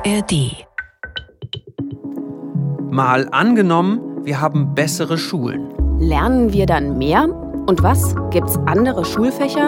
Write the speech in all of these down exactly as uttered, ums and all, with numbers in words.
R D. Mal angenommen, wir haben bessere Schulen. Lernen wir dann mehr? Und was? Gibt's andere Schulfächer?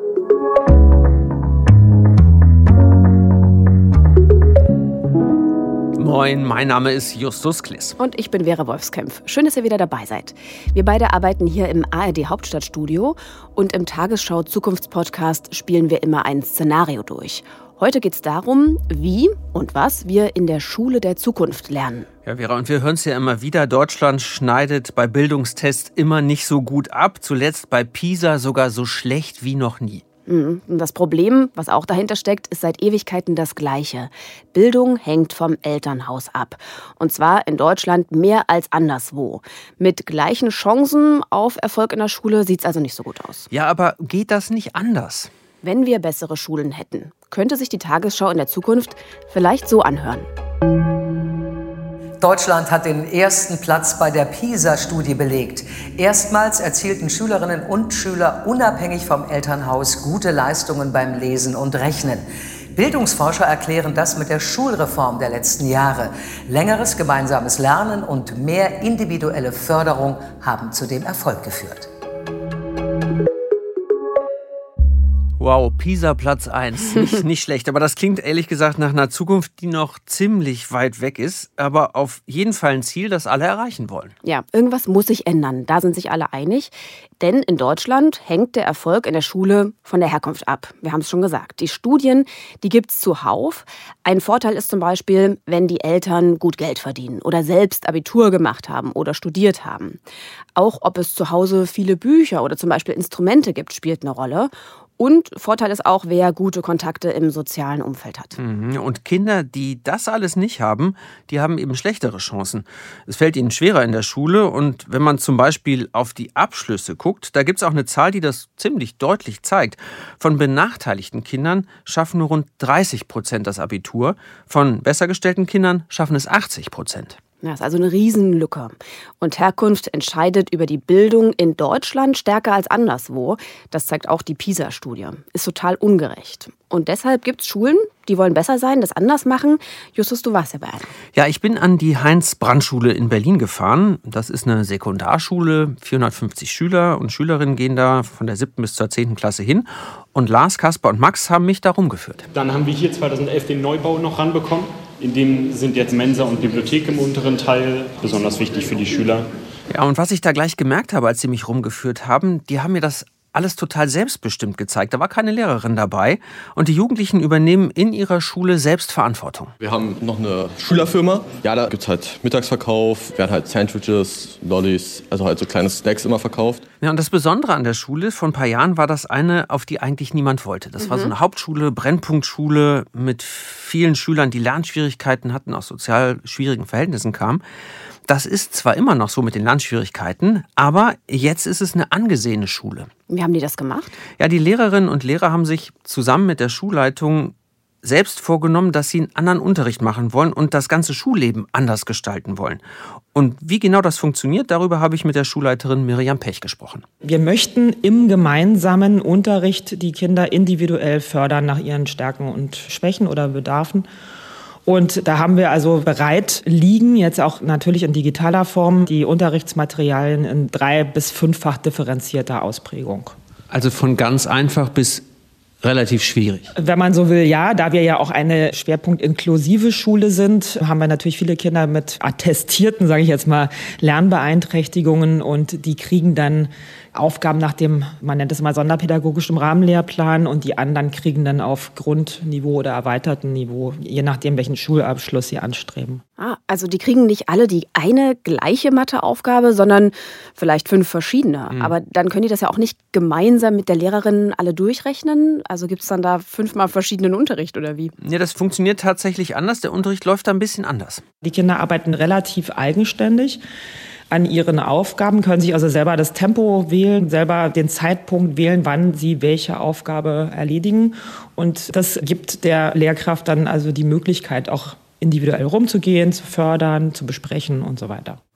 Moin, mein Name ist Justus Kliss. Und ich bin Vera Wolfskämpf. Schön, dass ihr wieder dabei seid. Wir beide arbeiten hier im A R D Hauptstadtstudio und im Tagesschau-Zukunftspodcast spielen wir immer ein Szenario durch. Heute geht es darum, wie und was wir in der Schule der Zukunft lernen. Ja, Vera, und wir hören es ja immer wieder, Deutschland schneidet bei Bildungstests immer nicht so gut ab. Zuletzt bei PISA sogar so schlecht wie noch nie. Und das Problem, was auch dahinter steckt, ist seit Ewigkeiten das Gleiche. Bildung hängt vom Elternhaus ab. Und zwar in Deutschland mehr als anderswo. Mit gleichen Chancen auf Erfolg in der Schule sieht es also nicht so gut aus. Ja, aber geht das nicht anders? Wenn wir bessere Schulen hätten, könnte sich die Tagesschau in der Zukunft vielleicht so anhören. Deutschland hat den ersten Platz bei der PISA-Studie belegt. Erstmals erzielten Schülerinnen und Schüler unabhängig vom Elternhaus gute Leistungen beim Lesen und Rechnen. Bildungsforscher erklären das mit der Schulreform der letzten Jahre. Längeres gemeinsames Lernen und mehr individuelle Förderung haben zu dem Erfolg geführt. Wow, PISA Platz eins. Nicht, nicht schlecht, aber das klingt ehrlich gesagt nach einer Zukunft, die noch ziemlich weit weg ist. Aber auf jeden Fall ein Ziel, das alle erreichen wollen. Ja, irgendwas muss sich ändern. Da sind sich alle einig. Denn in Deutschland hängt der Erfolg in der Schule von der Herkunft ab. Wir haben es schon gesagt. Die Studien, die gibt es zuhauf. Ein Vorteil ist zum Beispiel, wenn die Eltern gut Geld verdienen oder selbst Abitur gemacht haben oder studiert haben. Auch ob es zu Hause viele Bücher oder zum Beispiel Instrumente gibt, spielt eine Rolle. Und Vorteil ist auch, wer gute Kontakte im sozialen Umfeld hat. Und Kinder, die das alles nicht haben, die haben eben schlechtere Chancen. Es fällt ihnen schwerer in der Schule. Und wenn man zum Beispiel auf die Abschlüsse guckt, da gibt es auch eine Zahl, die das ziemlich deutlich zeigt. Von benachteiligten Kindern schaffen nur rund dreißig Prozent das Abitur. Von besser gestellten Kindern schaffen es achtzig Prozent. Das ist also eine Riesenlücke. Und Herkunft entscheidet über die Bildung in Deutschland stärker als anderswo. Das zeigt auch die PISA-Studie. Ist total ungerecht. Und deshalb gibt es Schulen, die wollen besser sein, das anders machen. Justus, du warst ja bei einer. Ja, ich bin an die Heinz-Brandt-Schule in Berlin gefahren. Das ist eine Sekundarschule. vierhundertfünfzig Schüler und Schülerinnen gehen da von der siebten bis zur zehnten Klasse hin. Und Lars, Kasper und Max haben mich da rumgeführt. Dann haben wir hier zweitausendelf den Neubau noch ranbekommen. In dem sind jetzt Mensa und Bibliothek im unteren Teil, besonders wichtig für die Schüler. Ja, und was ich da gleich gemerkt habe, als sie mich rumgeführt haben, die haben mir das alles total selbstbestimmt gezeigt. Da war keine Lehrerin dabei. Und die Jugendlichen übernehmen in ihrer Schule selbst Verantwortung. Wir haben noch eine Schülerfirma. Ja, da gibt es halt Mittagsverkauf, werden halt Sandwiches, Lollis, also halt so kleine Snacks immer verkauft. Ja, und das Besondere an der Schule, vor ein paar Jahren war das eine, auf die eigentlich niemand wollte. Das mhm. war so eine Hauptschule, Brennpunktschule mit vielen Schülern, die Lernschwierigkeiten hatten, aus sozial schwierigen Verhältnissen kamen. Das ist zwar immer noch so mit den Lernschwierigkeiten, aber jetzt ist es eine angesehene Schule. Wie haben die das gemacht? Ja, die Lehrerinnen und Lehrer haben sich zusammen mit der Schulleitung selbst vorgenommen, dass sie einen anderen Unterricht machen wollen und das ganze Schulleben anders gestalten wollen. Und wie genau das funktioniert, darüber habe ich mit der Schulleiterin Miriam Pech gesprochen. Wir möchten im gemeinsamen Unterricht die Kinder individuell fördern nach ihren Stärken und Schwächen oder Bedarfen. Und da haben wir also bereit liegen, jetzt auch natürlich in digitaler Form, die Unterrichtsmaterialien in drei- bis fünffach differenzierter Ausprägung. Also von ganz einfach bis relativ schwierig. Wenn man so will, ja. Da wir ja auch eine schwerpunktinklusive Schule sind, haben wir natürlich viele Kinder mit attestierten, sage ich jetzt mal, Lernbeeinträchtigungen. Und die kriegen dann Aufgaben nach dem, man nennt es mal sonderpädagogischem Rahmenlehrplan. Und die anderen kriegen dann auf Grundniveau oder erweitertem Niveau, je nachdem, welchen Schulabschluss sie anstreben. Ah, also die kriegen nicht alle die eine gleiche Matheaufgabe, sondern vielleicht fünf verschiedene. Mhm. Aber dann können die das ja auch nicht gemeinsam mit der Lehrerin alle durchrechnen. Also gibt es dann da fünfmal verschiedenen Unterricht oder wie? Ja, das funktioniert tatsächlich anders. Der Unterricht läuft da ein bisschen anders. Die Kinder arbeiten relativ eigenständig an ihren Aufgaben, können sich also selber das Tempo wählen, selber den Zeitpunkt wählen, wann sie welche Aufgabe erledigen. Und das gibt der Lehrkraft dann also die Möglichkeit, auch individuell rumzugehen, zu fördern, zu besprechen und so weiter.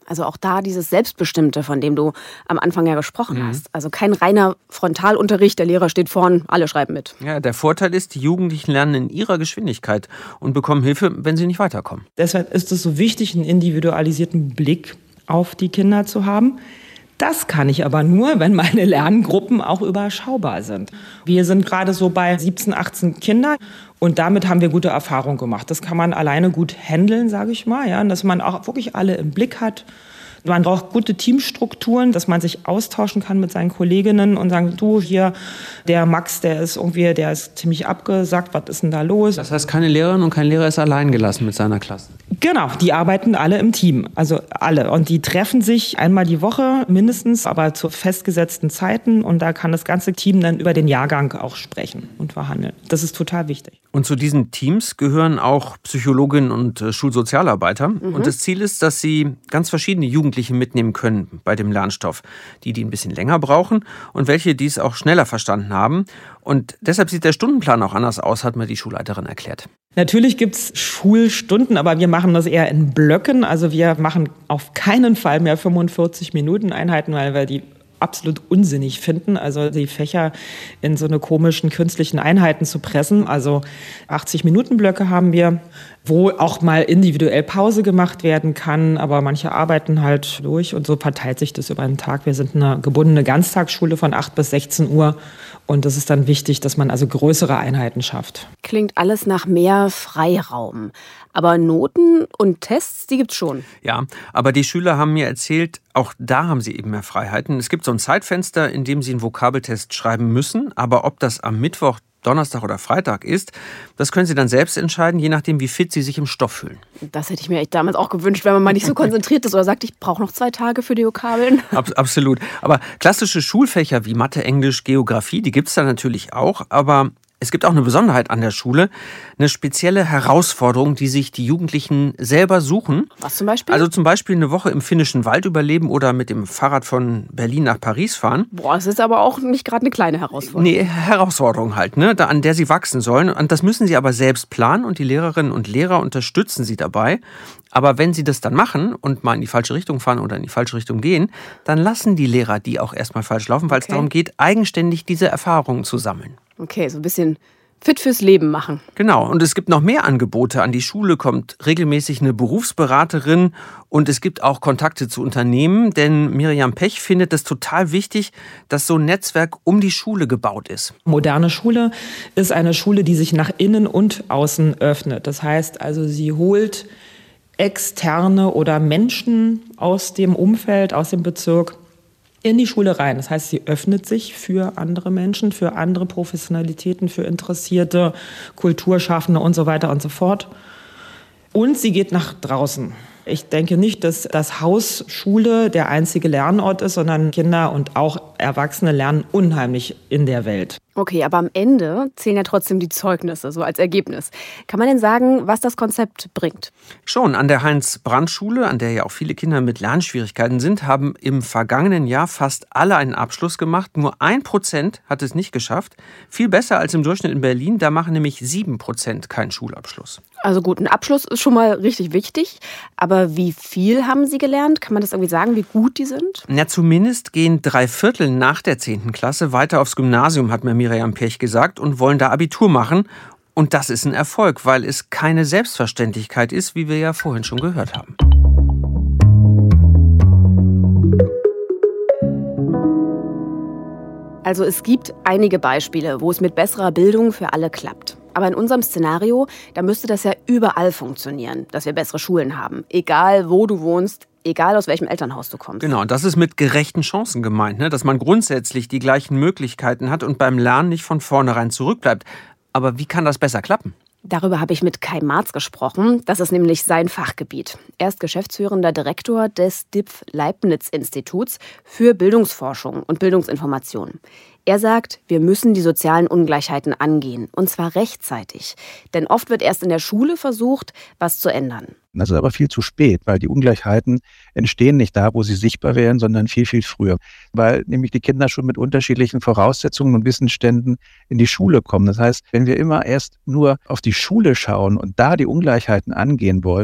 Also auch da dieses Selbstbestimmte, von dem du am Anfang ja gesprochen Mhm. hast. Also kein reiner Frontalunterricht, der Lehrer steht vorn, alle schreiben mit. Ja, der Vorteil ist, die Jugendlichen lernen in ihrer Geschwindigkeit und bekommen Hilfe, wenn sie nicht weiterkommen. Deshalb ist es so wichtig, einen individualisierten Blick auf die Kinder zu haben. Das kann ich aber nur, wenn meine Lerngruppen auch überschaubar sind. Wir sind gerade so bei siebzehn, achtzehn Kindern und damit haben wir gute Erfahrungen gemacht. Das kann man alleine gut handeln, sage ich mal, ja, und dass man auch wirklich alle im Blick hat. Man braucht gute Teamstrukturen, dass man sich austauschen kann mit seinen Kolleginnen und sagen, du hier, der Max, der ist irgendwie, der ist ziemlich abgesackt, was ist denn da los? Das heißt, keine Lehrerin und kein Lehrer ist allein gelassen mit seiner Klasse. Genau, die arbeiten alle im Team, also alle. Und die treffen sich einmal die Woche mindestens, aber zu festgesetzten Zeiten. Und da kann das ganze Team dann über den Jahrgang auch sprechen und verhandeln. Das ist total wichtig. Und zu diesen Teams gehören auch Psychologinnen und äh, Schulsozialarbeiter. Mhm. Und das Ziel ist, dass sie ganz verschiedene Jugendliche mitnehmen können bei dem Lernstoff. Die, die ein bisschen länger brauchen und welche, die es auch schneller verstanden haben. Und deshalb sieht der Stundenplan auch anders aus, hat mir die Schulleiterin erklärt. Natürlich gibt es Schulstunden, aber wir machen das eher in Blöcken. Also wir machen auf keinen Fall mehr fünfundvierzig Minuten Einheiten, weil wir die absolut unsinnig finden, also die Fächer in so eine komischen künstlichen Einheiten zu pressen. Also achtzig Minuten Blöcke haben wir, wo auch mal individuell Pause gemacht werden kann, aber manche arbeiten halt durch und so verteilt sich das über den Tag. Wir sind eine gebundene Ganztagsschule von acht bis sechzehn Uhr und das ist dann wichtig, dass man also größere Einheiten schafft. Klingt alles nach mehr Freiraum. Aber Noten und Tests, die gibt's schon. Ja, aber die Schüler haben mir erzählt, auch da haben sie eben mehr Freiheiten. Es gibt so ein Zeitfenster, in dem sie einen Vokabeltest schreiben müssen, aber ob das am Mittwoch, Donnerstag oder Freitag ist, das können sie dann selbst entscheiden, je nachdem, wie fit sie sich im Stoff fühlen. Das hätte ich mir echt damals auch gewünscht, wenn man mal nicht so konzentriert ist oder sagt, ich brauche noch zwei Tage für die Vokabeln. Ab, absolut. Aber klassische Schulfächer wie Mathe, Englisch, Geografie, die gibt es da natürlich auch, aber es gibt auch eine Besonderheit an der Schule, eine spezielle Herausforderung, die sich die Jugendlichen selber suchen. Was zum Beispiel? Also zum Beispiel eine Woche im finnischen Wald überleben oder mit dem Fahrrad von Berlin nach Paris fahren. Boah, das ist aber auch nicht gerade eine kleine Herausforderung. Nee, Herausforderung halt, ne, da, an der sie wachsen sollen. Und das müssen sie aber selbst planen und die Lehrerinnen und Lehrer unterstützen sie dabei. Aber wenn sie das dann machen und mal in die falsche Richtung fahren oder in die falsche Richtung gehen, dann lassen die Lehrer die auch erstmal falsch laufen, weil es Okay. darum geht, eigenständig diese Erfahrungen zu sammeln. Okay, so ein bisschen fit fürs Leben machen. Genau, und es gibt noch mehr Angebote. An die Schule kommt regelmäßig eine Berufsberaterin und es gibt auch Kontakte zu Unternehmen, denn Miriam Pech findet es total wichtig, dass so ein Netzwerk um die Schule gebaut ist. Moderne Schule ist eine Schule, die sich nach innen und außen öffnet. Das heißt also, sie holt Externe oder Menschen aus dem Umfeld, aus dem Bezirk in die Schule rein. Das heißt, sie öffnet sich für andere Menschen, für andere Professionalitäten, für Interessierte, Kulturschaffende und so weiter und so fort. Und sie geht nach draußen. Ich denke nicht, dass das Haus Schule der einzige Lernort ist, sondern Kinder und auch Erwachsene lernen unheimlich in der Welt. Okay, aber am Ende zählen ja trotzdem die Zeugnisse, so als Ergebnis. Kann man denn sagen, was das Konzept bringt? Schon, an der Heinz-Brandt-Schule, an der ja auch viele Kinder mit Lernschwierigkeiten sind, haben im vergangenen Jahr fast alle einen Abschluss gemacht. Nur ein Prozent hat es nicht geschafft. Viel besser als im Durchschnitt in Berlin. Da machen nämlich sieben Prozent keinen Schulabschluss. Also gut, ein Abschluss ist schon mal richtig wichtig. Aber wie viel haben Sie gelernt? Kann man das irgendwie sagen, wie gut die sind? Na, zumindest gehen drei Viertel nach der zehnten Klasse weiter aufs Gymnasium, hat mir Miriam Pech gesagt, und wollen da Abitur machen. Und das ist ein Erfolg, weil es keine Selbstverständlichkeit ist, wie wir ja vorhin schon gehört haben. Also es gibt einige Beispiele, wo es mit besserer Bildung für alle klappt. Aber in unserem Szenario, da müsste das ja überall funktionieren, dass wir bessere Schulen haben. Egal, wo du wohnst, egal aus welchem Elternhaus du kommst. Genau, und das ist mit gerechten Chancen gemeint, ne? Dass man grundsätzlich die gleichen Möglichkeiten hat und beim Lernen nicht von vornherein zurückbleibt. Aber wie kann das besser klappen? Darüber habe ich mit Kai Marz gesprochen. Das ist nämlich sein Fachgebiet. Er ist geschäftsführender Direktor des D I P F-Leibniz-Instituts für Bildungsforschung und Bildungsinformation. Er sagt, wir müssen die sozialen Ungleichheiten angehen, und zwar rechtzeitig. Denn oft wird erst in der Schule versucht, was zu ändern. Das ist aber viel zu spät, weil die Ungleichheiten entstehen nicht da, wo sie sichtbar werden, sondern viel, viel früher. Weil nämlich die Kinder schon mit unterschiedlichen Voraussetzungen und Wissensständen in die Schule kommen. Das heißt, wenn wir immer erst nur auf die Schule schauen und da die Ungleichheiten angehen wollen,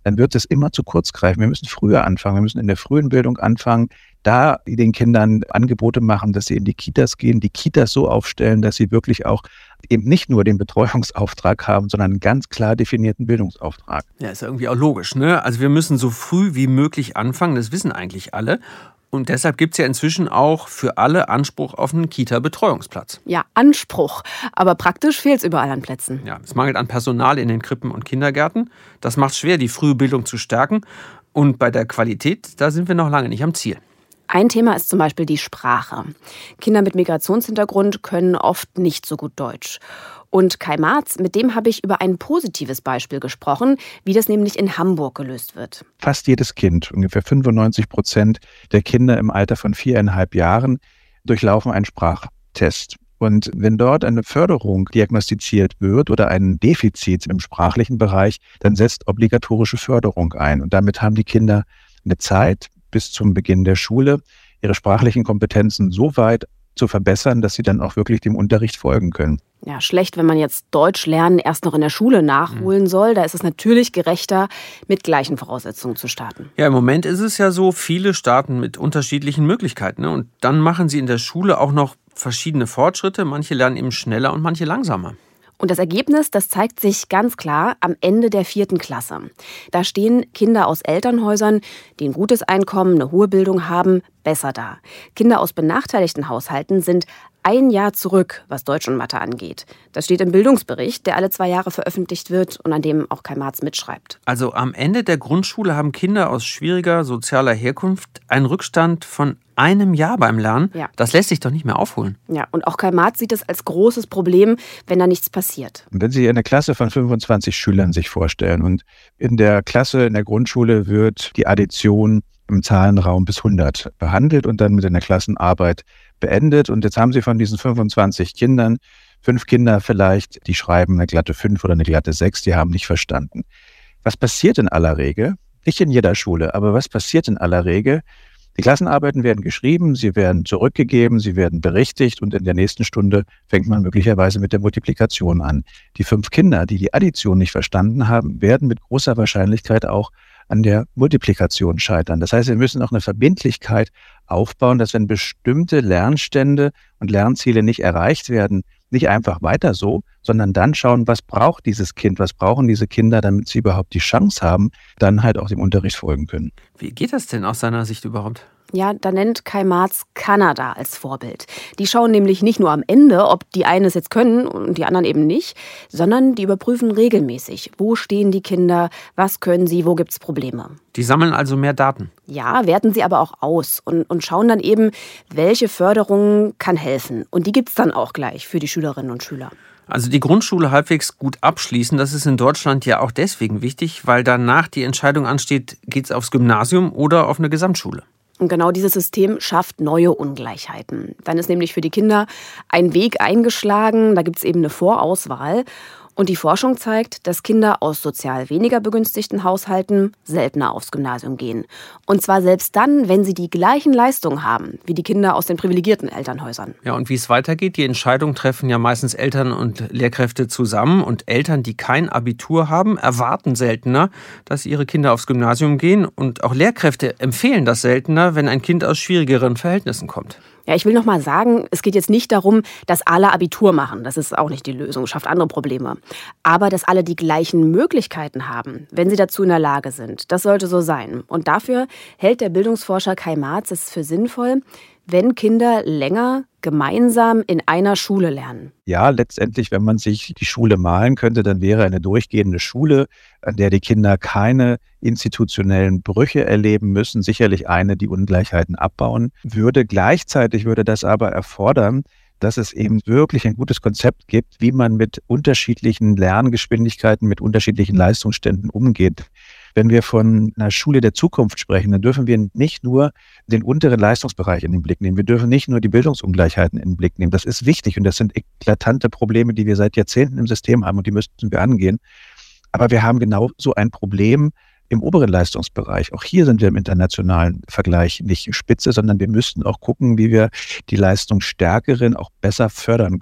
dann wird es immer zu kurz greifen. Wir müssen früher anfangen. Wir müssen in der frühen Bildung anfangen, da den Kindern Angebote machen, dass sie in die Kitas gehen, die Kitas so aufstellen, dass sie wirklich auch eben nicht nur den Betreuungsauftrag haben, sondern einen ganz klar definierten Bildungsauftrag. Ja, ist ja irgendwie auch logisch, ne? Also wir müssen so früh wie möglich anfangen, das wissen eigentlich alle. Und deshalb gibt es ja inzwischen auch für alle Anspruch auf einen Kita-Betreuungsplatz. Ja, Anspruch. Aber praktisch fehlt es überall an Plätzen. Ja, es mangelt an Personal in den Krippen und Kindergärten. Das macht es schwer, die frühe Bildung zu stärken. Und bei der Qualität, da sind wir noch lange nicht am Ziel. Ein Thema ist zum Beispiel die Sprache. Kinder mit Migrationshintergrund können oft nicht so gut Deutsch. Und Kai Marz, mit dem habe ich über ein positives Beispiel gesprochen, wie das nämlich in Hamburg gelöst wird. Fast jedes Kind, ungefähr fünfundneunzig Prozent der Kinder im Alter von viereinhalb Jahren, durchlaufen einen Sprachtest. Und wenn dort eine Förderung diagnostiziert wird oder ein Defizit im sprachlichen Bereich, dann setzt obligatorische Förderung ein. Und damit haben die Kinder eine Zeit bis zum Beginn der Schule, ihre sprachlichen Kompetenzen so weit zu verbessern, dass sie dann auch wirklich dem Unterricht folgen können. Ja, schlecht, wenn man jetzt Deutsch lernen erst noch in der Schule nachholen soll. Da ist es natürlich gerechter, mit gleichen Voraussetzungen zu starten. Ja, im Moment ist es ja so, viele starten mit unterschiedlichen Möglichkeiten, ne? Und dann machen sie in der Schule auch noch verschiedene Fortschritte. Manche lernen eben schneller und manche langsamer. Und das Ergebnis, das zeigt sich ganz klar am Ende der vierten Klasse. Da stehen Kinder aus Elternhäusern, die ein gutes Einkommen, eine hohe Bildung haben, besser da. Kinder aus benachteiligten Haushalten sind ein Jahr zurück, was Deutsch und Mathe angeht. Das steht im Bildungsbericht, der alle zwei Jahre veröffentlicht wird und an dem auch Kai Marz mitschreibt. Also am Ende der Grundschule haben Kinder aus schwieriger sozialer Herkunft einen Rückstand von einem Jahr beim Lernen. Ja. Das lässt sich doch nicht mehr aufholen. Ja, und auch Kai Marz sieht es als großes Problem, wenn da nichts passiert. Wenn Sie eine Klasse von fünfundzwanzig Schülern sich vorstellen und in der Klasse, in der Grundschule wird die Addition im Zahlenraum bis hundert behandelt und dann mit einer Klassenarbeit beendet. Und jetzt haben Sie von diesen fünfundzwanzig Kindern fünf Kinder vielleicht, die schreiben eine glatte fünf oder eine glatte sechs, die haben nicht verstanden. Was passiert in aller Regel? Nicht in jeder Schule, aber was passiert in aller Regel? Die Klassenarbeiten werden geschrieben, sie werden zurückgegeben, sie werden berichtigt und in der nächsten Stunde fängt man möglicherweise mit der Multiplikation an. Die fünf Kinder, die die Addition nicht verstanden haben, werden mit großer Wahrscheinlichkeit auch an der Multiplikation scheitern. Das heißt, wir müssen auch eine Verbindlichkeit aufbauen, dass wenn bestimmte Lernstände und Lernziele nicht erreicht werden, nicht einfach weiter so, sondern dann schauen, was braucht dieses Kind, was brauchen diese Kinder, damit sie überhaupt die Chance haben, dann halt auch dem Unterricht folgen können. Wie geht das denn aus seiner Sicht überhaupt? Ja, da nennt Kai Marz Kanada als Vorbild. Die schauen nämlich nicht nur am Ende, ob die einen es jetzt können und die anderen eben nicht, sondern die überprüfen regelmäßig, wo stehen die Kinder, was können sie, wo gibt es Probleme. Die sammeln also mehr Daten? Ja, werten sie aber auch aus und, und schauen dann eben, welche Förderung kann helfen. Und die gibt es dann auch gleich für die Schülerinnen und Schüler. Also die Grundschule halbwegs gut abschließen, das ist in Deutschland ja auch deswegen wichtig, weil danach die Entscheidung ansteht, geht's aufs Gymnasium oder auf eine Gesamtschule. Und genau dieses System schafft neue Ungleichheiten. Dann ist nämlich für die Kinder ein Weg eingeschlagen, da gibt es eben eine Vorauswahl. Und die Forschung zeigt, dass Kinder aus sozial weniger begünstigten Haushalten seltener aufs Gymnasium gehen. Und zwar selbst dann, wenn sie die gleichen Leistungen haben wie die Kinder aus den privilegierten Elternhäusern. Ja, und wie es weitergeht, die Entscheidung treffen ja meistens Eltern und Lehrkräfte zusammen. Und Eltern, die kein Abitur haben, erwarten seltener, dass ihre Kinder aufs Gymnasium gehen. Und auch Lehrkräfte empfehlen das seltener, wenn ein Kind aus schwierigeren Verhältnissen kommt. Ja, ich will noch mal sagen, es geht jetzt nicht darum, dass alle Abitur machen. Das ist auch nicht die Lösung, schafft andere Probleme. Aber dass alle die gleichen Möglichkeiten haben, wenn sie dazu in der Lage sind. Das sollte so sein. Und dafür hält der Bildungsforscher Kai Marz es für sinnvoll, wenn Kinder länger gemeinsam in einer Schule lernen. Ja, letztendlich, wenn man sich die Schule malen könnte, dann wäre eine durchgehende Schule, an der die Kinder keine institutionellen Brüche erleben müssen, sicherlich eine, die Ungleichheiten abbauen würde. Gleichzeitig würde das aber erfordern, dass es eben wirklich ein gutes Konzept gibt, wie man mit unterschiedlichen Lerngeschwindigkeiten, mit unterschiedlichen Leistungsständen umgeht. Wenn wir von einer Schule der Zukunft sprechen, dann dürfen wir nicht nur den unteren Leistungsbereich in den Blick nehmen. Wir dürfen nicht nur die Bildungsungleichheiten in den Blick nehmen. Das ist wichtig und das sind eklatante Probleme, die wir seit Jahrzehnten im System haben und die müssten wir angehen. Aber wir haben genau so ein Problem im oberen Leistungsbereich. Auch hier sind wir im internationalen Vergleich nicht spitze, sondern wir müssten auch gucken, wie wir die Leistungsstärkeren auch besser fördern können.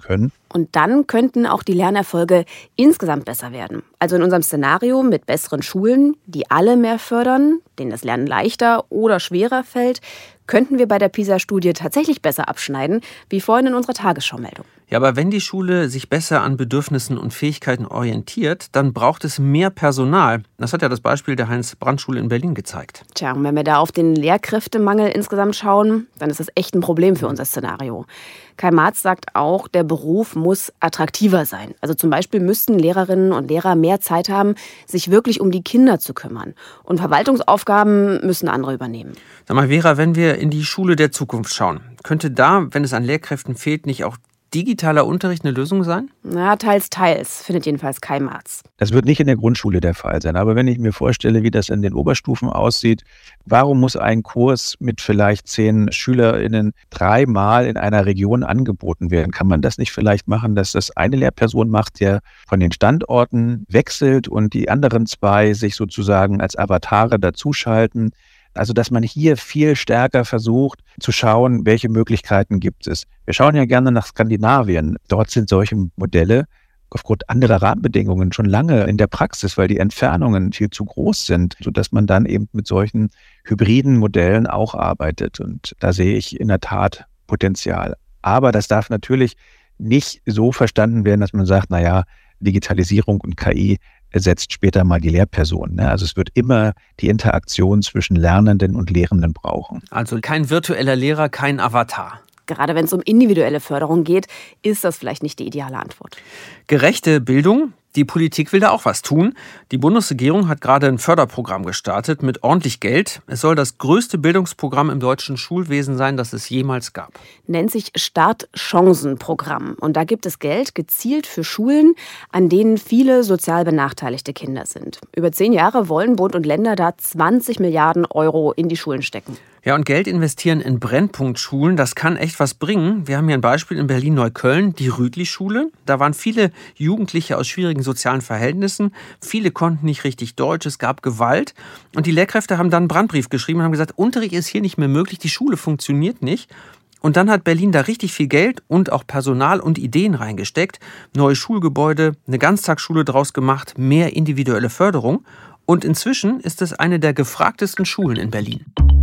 Und dann könnten auch die Lernerfolge insgesamt besser werden. Also in unserem Szenario mit besseren Schulen, die alle mehr fördern, denen das Lernen leichter oder schwerer fällt, könnten wir bei der PISA-Studie tatsächlich besser abschneiden, wie vorhin in unserer Tagesschau-Meldung. Ja, aber wenn die Schule sich besser an Bedürfnissen und Fähigkeiten orientiert, dann braucht es mehr Personal. Das hat ja das Beispiel der Heinz-Brandt-Schule in Berlin gezeigt. Tja, und wenn wir da auf den Lehrkräftemangel insgesamt schauen, dann ist das echt ein Problem für unser Szenario. Kai Marz sagt auch, der Beruf muss attraktiver sein. Also zum Beispiel müssten Lehrerinnen und Lehrer mehr Zeit haben, sich wirklich um die Kinder zu kümmern. Und Verwaltungsaufgaben müssen andere übernehmen. Sag mal, Vera, wenn wir in die Schule der Zukunft schauen, könnte da, wenn es an Lehrkräften fehlt, nicht auch digitaler Unterricht eine Lösung sein? Na, teils, teils, findet jedenfalls Kai Marz. Das wird nicht in der Grundschule der Fall sein. Aber wenn ich mir vorstelle, wie das in den Oberstufen aussieht, warum muss ein Kurs mit vielleicht zehn SchülerInnen dreimal in einer Region angeboten werden? Kann man das nicht vielleicht machen, dass das eine Lehrperson macht, der von den Standorten wechselt und die anderen zwei sich sozusagen als Avatare dazuschalten? Also, dass man hier viel stärker versucht zu schauen, welche Möglichkeiten gibt es. Wir schauen ja gerne nach Skandinavien. Dort sind solche Modelle aufgrund anderer Rahmenbedingungen schon lange in der Praxis, weil die Entfernungen viel zu groß sind, sodass man dann eben mit solchen hybriden Modellen auch arbeitet. Und da sehe ich in der Tat Potenzial. Aber das darf natürlich nicht so verstanden werden, dass man sagt, naja, Digitalisierung und K I ersetzt später mal die Lehrperson. Also es wird immer die Interaktion zwischen Lernenden und Lehrenden brauchen. Also kein virtueller Lehrer, kein Avatar. Gerade wenn es um individuelle Förderung geht, ist das vielleicht nicht die ideale Antwort. Gerechte Bildung. Die Politik will da auch was tun. Die Bundesregierung hat gerade ein Förderprogramm gestartet mit ordentlich Geld. Es soll das größte Bildungsprogramm im deutschen Schulwesen sein, das es jemals gab. Nennt sich Startchancenprogramm. Und da gibt es Geld gezielt für Schulen, an denen viele sozial benachteiligte Kinder sind. Über zehn Jahre wollen Bund und Länder da zwanzig Milliarden Euro in die Schulen stecken. Ja, und Geld investieren in Brennpunktschulen, das kann echt was bringen. Wir haben hier ein Beispiel in Berlin-Neukölln, die Rütli-Schule. Da waren viele Jugendliche aus schwierigen sozialen Verhältnissen. Viele konnten nicht richtig Deutsch, es gab Gewalt. Und die Lehrkräfte haben dann einen Brandbrief geschrieben und haben gesagt, Unterricht ist hier nicht mehr möglich, die Schule funktioniert nicht. Und dann hat Berlin da richtig viel Geld und auch Personal und Ideen reingesteckt. Neue Schulgebäude, eine Ganztagsschule draus gemacht, mehr individuelle Förderung. Und inzwischen ist es eine der gefragtesten Schulen in Berlin.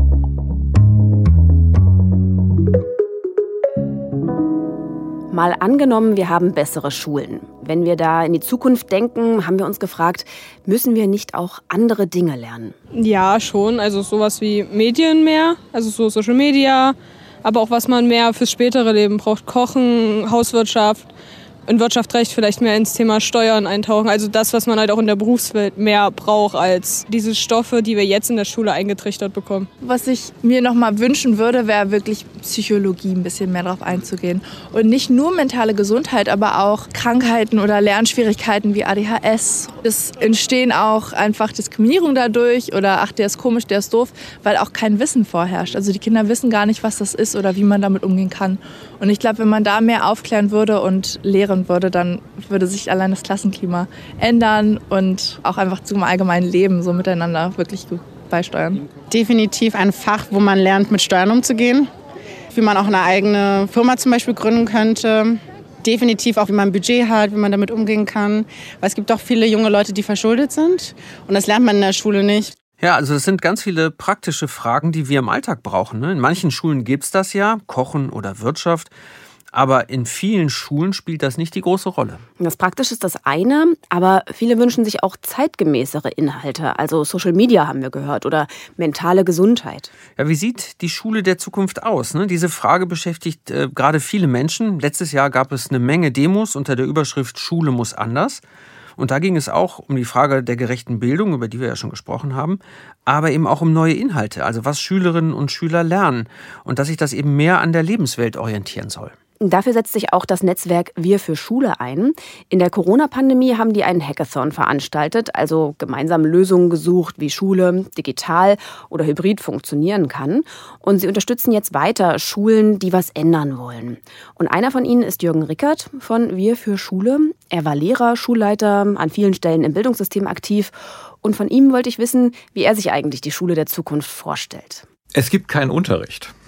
Mal angenommen, wir haben bessere Schulen. Wenn wir da in die Zukunft denken, haben wir uns gefragt, müssen wir nicht auch andere Dinge lernen? Ja, schon. Also sowas wie Medien mehr, also so Social Media, aber auch was man mehr fürs spätere Leben braucht. Kochen, Hauswirtschaft, in Wirtschaftsrecht vielleicht mehr ins Thema Steuern eintauchen. Also das, was man halt auch in der Berufswelt mehr braucht als diese Stoffe, die wir jetzt in der Schule eingetrichtert bekommen. Was ich mir noch mal wünschen würde, wäre wirklich Psychologie ein bisschen mehr drauf einzugehen. Und nicht nur mentale Gesundheit, aber auch Krankheiten oder Lernschwierigkeiten wie A D H S. Es entstehen auch einfach Diskriminierung dadurch oder ach, der ist komisch, der ist doof, weil auch kein Wissen vorherrscht. Also die Kinder wissen gar nicht, was das ist oder wie man damit umgehen kann. Und ich glaube, wenn man da mehr aufklären würde und lehren würde, dann würde sich allein das Klassenklima ändern und auch einfach zum allgemeinen Leben so miteinander wirklich gut beisteuern. Definitiv ein Fach, wo man lernt, mit Steuern umzugehen, wie man auch eine eigene Firma zum Beispiel gründen könnte. Definitiv auch, wie man ein Budget hat, wie man damit umgehen kann. Weil es gibt doch viele junge Leute, die verschuldet sind und das lernt man in der Schule nicht. Ja, also es sind ganz viele praktische Fragen, die wir im Alltag brauchen. In manchen Schulen gibt es das ja, Kochen oder Wirtschaft. Aber in vielen Schulen spielt das nicht die große Rolle. Das Praktische ist das eine, aber viele wünschen sich auch zeitgemäßere Inhalte. Also Social Media haben wir gehört oder mentale Gesundheit. Ja, wie sieht die Schule der Zukunft aus? Ne? Diese Frage beschäftigt äh, gerade viele Menschen. Letztes Jahr gab es eine Menge Demos unter der Überschrift Schule muss anders. Und da ging es auch um die Frage der gerechten Bildung, über die wir ja schon gesprochen haben, aber eben auch um neue Inhalte, also was Schülerinnen und Schüler lernen und dass sich das eben mehr an der Lebenswelt orientieren soll. Dafür setzt sich auch das Netzwerk Wir für Schule ein. In der Corona-Pandemie haben die einen Hackathon veranstaltet, also gemeinsam Lösungen gesucht, wie Schule digital oder hybrid funktionieren kann. Und sie unterstützen jetzt weiter Schulen, die was ändern wollen. Und einer von ihnen ist Jürgen Rickert von Wir für Schule. Er war Lehrer, Schulleiter, an vielen Stellen im Bildungssystem aktiv. Und von ihm wollte ich wissen, wie er sich eigentlich die Schule der Zukunft vorstellt. Es gibt keinen Unterricht.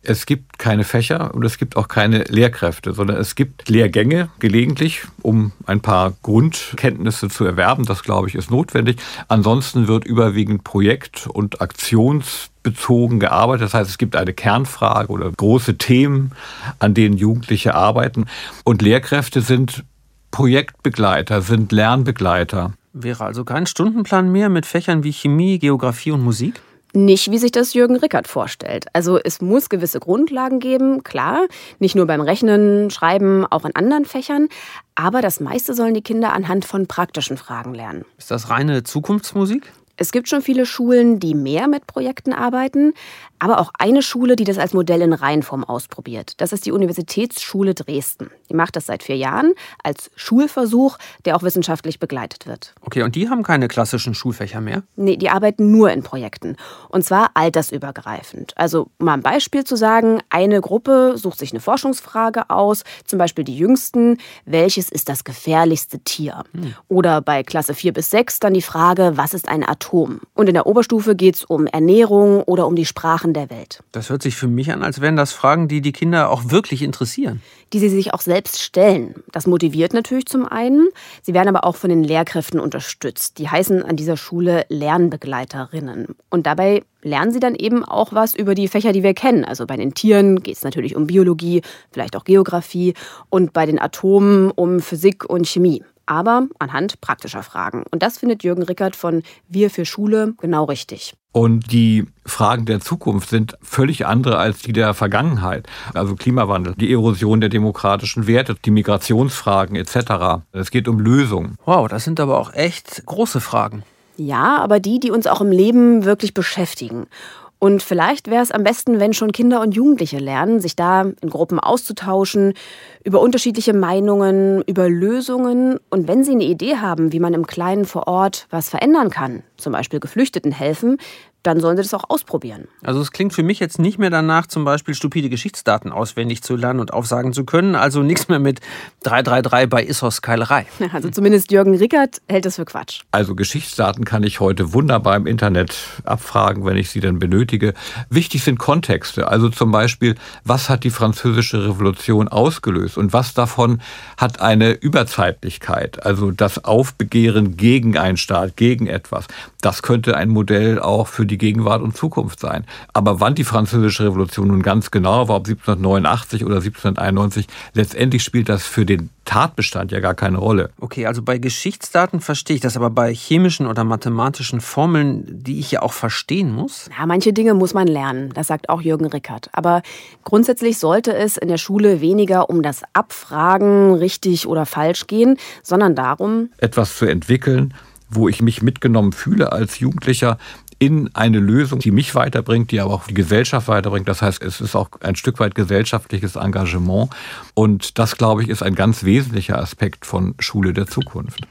Es gibt keine Fächer und es gibt auch keine Lehrkräfte, sondern es gibt Lehrgänge gelegentlich, um ein paar Grundkenntnisse zu erwerben. Das, glaube ich, ist notwendig. Ansonsten wird überwiegend Projekt- und aktionsbezogen gearbeitet. Das heißt, es gibt eine Kernfrage oder große Themen, an denen Jugendliche arbeiten. Und Lehrkräfte sind Projektbegleiter, sind Lernbegleiter. Wäre also kein Stundenplan mehr mit Fächern wie Chemie, Geografie und Musik? Nicht, wie sich das Jürgen Rickert vorstellt. Also es muss gewisse Grundlagen geben, klar, nicht nur beim Rechnen, Schreiben, auch in anderen Fächern. Aber das meiste sollen die Kinder anhand von praktischen Fragen lernen. Ist das reine Zukunftsmusik? Es gibt schon viele Schulen, die mehr mit Projekten arbeiten, aber auch eine Schule, die das als Modell in Reihenform ausprobiert. Das ist die Universitätsschule Dresden. Die macht das seit vier Jahren als Schulversuch, der auch wissenschaftlich begleitet wird. Okay, und die haben keine klassischen Schulfächer mehr? Nee, die arbeiten nur in Projekten. Und zwar altersübergreifend. Also, um mal ein Beispiel zu sagen, eine Gruppe sucht sich eine Forschungsfrage aus, zum Beispiel die Jüngsten, welches ist das gefährlichste Tier? Hm. Oder bei Klasse vier bis sechs dann die Frage, was ist ein Atom? Und in der Oberstufe geht es um Ernährung oder um die Sprachen der Welt. Das hört sich für mich an, als wären das Fragen, die die Kinder auch wirklich interessieren. Die sie sich auch selbst stellen. Das motiviert natürlich zum einen. Sie werden aber auch von den Lehrkräften unterstützt. Die heißen an dieser Schule Lernbegleiterinnen. Und dabei lernen sie dann eben auch was über die Fächer, die wir kennen. Also bei den Tieren geht es natürlich um Biologie, vielleicht auch Geografie und bei den Atomen um Physik und Chemie. Aber anhand praktischer Fragen. Und das findet Jürgen Rickert von Wir für Schule genau richtig. Und die Fragen der Zukunft sind völlig andere als die der Vergangenheit. Also Klimawandel, die Erosion der demokratischen Werte, die Migrationsfragen et cetera. Es geht um Lösungen. Wow, das sind aber auch echt große Fragen. Ja, aber die, die uns auch im Leben wirklich beschäftigen. Und vielleicht wäre es am besten, wenn schon Kinder und Jugendliche lernen, sich da in Gruppen auszutauschen, über unterschiedliche Meinungen, über Lösungen. Und wenn sie eine Idee haben, wie man im Kleinen vor Ort was verändern kann, zum Beispiel Geflüchteten helfen, dann sollen sie das auch ausprobieren. Also es klingt für mich jetzt nicht mehr danach, zum Beispiel stupide Geschichtsdaten auswendig zu lernen und aufsagen zu können. Also nichts mehr mit drei drei drei bei Issos Keilerei. Also zumindest Jürgen Rickert hält das für Quatsch. Also Geschichtsdaten kann ich heute wunderbar im Internet abfragen, wenn ich sie dann benötige. Wichtig sind Kontexte. Also zum Beispiel, was hat die Französische Revolution ausgelöst und was davon hat eine Überzeitlichkeit? Also das Aufbegehren gegen einen Staat, gegen etwas. Das könnte ein Modell auch für die Gegenwart und Zukunft sein. Aber wann die Französische Revolution nun ganz genau war, ob siebzehnhundertneunundachtzig oder siebzehnhunderteinundneunzig, letztendlich spielt das für den Tatbestand ja gar keine Rolle. Okay, also bei Geschichtsdaten verstehe ich das, aber bei chemischen oder mathematischen Formeln, die ich ja auch verstehen muss? Ja, manche Dinge muss man lernen, das sagt auch Jürgen Rickert. Aber grundsätzlich sollte es in der Schule weniger um das Abfragen, richtig oder falsch gehen, sondern darum, etwas zu entwickeln, wo ich mich mitgenommen fühle als Jugendlicher in eine Lösung, die mich weiterbringt, die aber auch die Gesellschaft weiterbringt. Das heißt, es ist auch ein Stück weit gesellschaftliches Engagement. Und das, glaube ich, ist ein ganz wesentlicher Aspekt von Schule der Zukunft.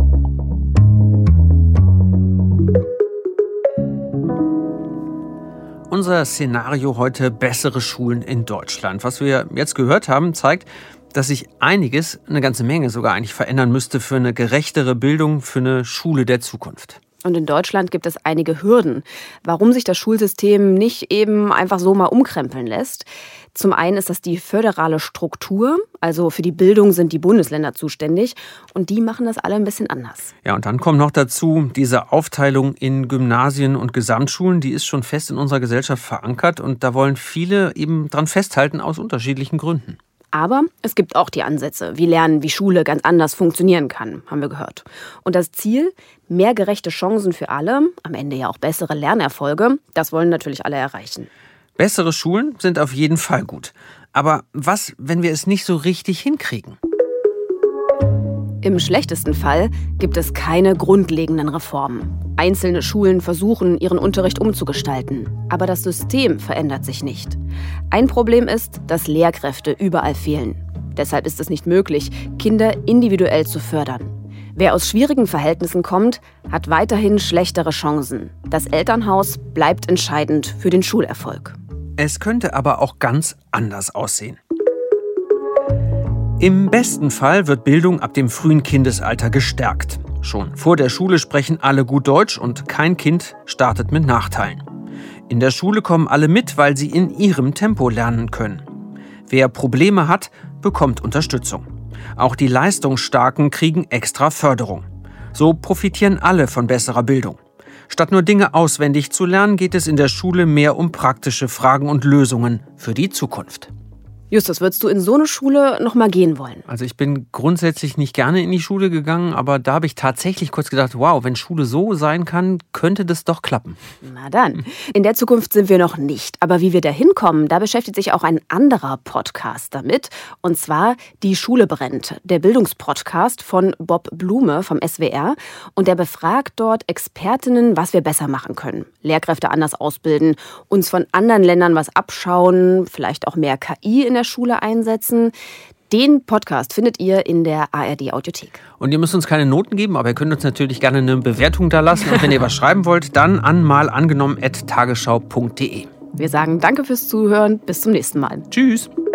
Unser Szenario heute: bessere Schulen in Deutschland. Was wir jetzt gehört haben, zeigt, dass sich einiges, eine ganze Menge sogar eigentlich verändern müsste für eine gerechtere Bildung, für eine Schule der Zukunft. Und in Deutschland gibt es einige Hürden, warum sich das Schulsystem nicht eben einfach so mal umkrempeln lässt. Zum einen ist das die föderale Struktur, also für die Bildung sind die Bundesländer zuständig und die machen das alle ein bisschen anders. Ja, und dann kommt noch dazu diese Aufteilung in Gymnasien und Gesamtschulen, die ist schon fest in unserer Gesellschaft verankert und da wollen viele eben dran festhalten aus unterschiedlichen Gründen. Aber es gibt auch die Ansätze, wie Lernen, wie Schule ganz anders funktionieren kann, haben wir gehört. Und das Ziel, mehr gerechte Chancen für alle, am Ende ja auch bessere Lernerfolge, das wollen natürlich alle erreichen. Bessere Schulen sind auf jeden Fall gut. Aber was, wenn wir es nicht so richtig hinkriegen? Im schlechtesten Fall gibt es keine grundlegenden Reformen. Einzelne Schulen versuchen, ihren Unterricht umzugestalten. Aber das System verändert sich nicht. Ein Problem ist, dass Lehrkräfte überall fehlen. Deshalb ist es nicht möglich, Kinder individuell zu fördern. Wer aus schwierigen Verhältnissen kommt, hat weiterhin schlechtere Chancen. Das Elternhaus bleibt entscheidend für den Schulerfolg. Es könnte aber auch ganz anders aussehen. Im besten Fall wird Bildung ab dem frühen Kindesalter gestärkt. Schon vor der Schule sprechen alle gut Deutsch und kein Kind startet mit Nachteilen. In der Schule kommen alle mit, weil sie in ihrem Tempo lernen können. Wer Probleme hat, bekommt Unterstützung. Auch die Leistungsstarken kriegen extra Förderung. So profitieren alle von besserer Bildung. Statt nur Dinge auswendig zu lernen, geht es in der Schule mehr um praktische Fragen und Lösungen für die Zukunft. Justus, würdest du in so eine Schule noch mal gehen wollen? Also ich bin grundsätzlich nicht gerne in die Schule gegangen, aber da habe ich tatsächlich kurz gedacht, wow, wenn Schule so sein kann, könnte das doch klappen. Na dann. In der Zukunft sind wir noch nicht. Aber wie wir da hinkommen, da beschäftigt sich auch ein anderer Podcast damit. Und zwar Die Schule brennt, der Bildungspodcast von Bob Blume vom S W R. Und der befragt dort Expertinnen, was wir besser machen können. Lehrkräfte anders ausbilden, uns von anderen Ländern was abschauen, vielleicht auch mehr K I in der Schule einsetzen. Den Podcast findet ihr in der A R D-Audiothek. Und ihr müsst uns keine Noten geben, aber ihr könnt uns natürlich gerne eine Bewertung da lassen. Und wenn ihr was schreiben wollt, dann an malangenommen at tagesschau punkt de. Wir sagen danke fürs Zuhören. Bis zum nächsten Mal. Tschüss.